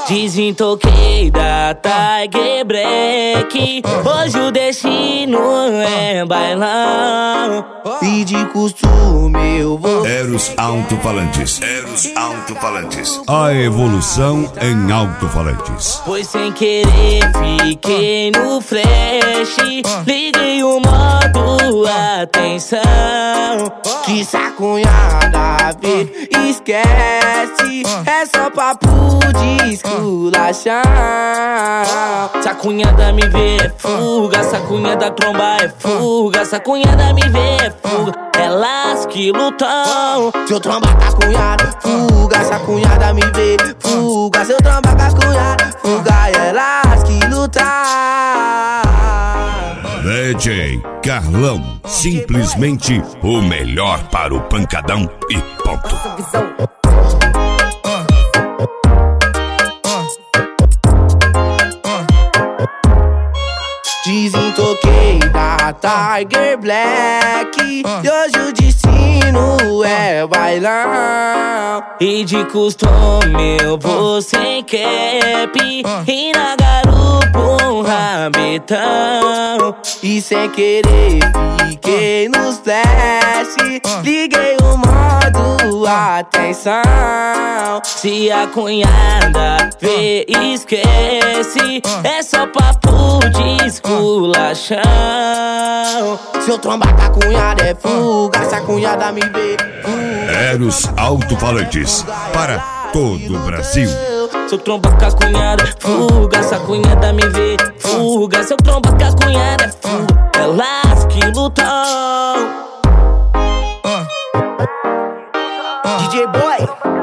Desentoquei da Tiger Black. Hoje o destino é bailão. E de costume eu vou. Eros Alto-Falantes. Eros Alto-Falantes. A evolução em alto-falantes. Pois sem querer fiquei no flash. Liguei o modo atenção. Que sacunhada vê, esquece. É só papo de esculachão. Sacunhada me vê é fuga, sacunhada tromba é fuga, sacunhada me vê é fuga. Elas que lutam. Seu tromba com a cunhada, fuga, sacunhada me vê fuga. Seu tromba com a cunhada, fuga, elas que lutam. DJ Carlão, simplesmente o melhor para o pancadão e ponto. Desentoquei da Tiger Black. E hoje o destino é bailão. E de costume eu vou sem cap. E na garupa um rabetão. E sem querer fiquei nos flash. Liguei o modo atenção. Se a cunhada vê, esquece. É só papo de esculachão. Seu tromba com a cunhada é fuga, se a cunhada me vê fuga. Eros Alto-Falantes para todo o Brasil. Seu tromba com a cunhada é fuga, se a cunhada me vê fuga. Seu tromba com a cunhada é fuga, elas que lutam. DJ Boy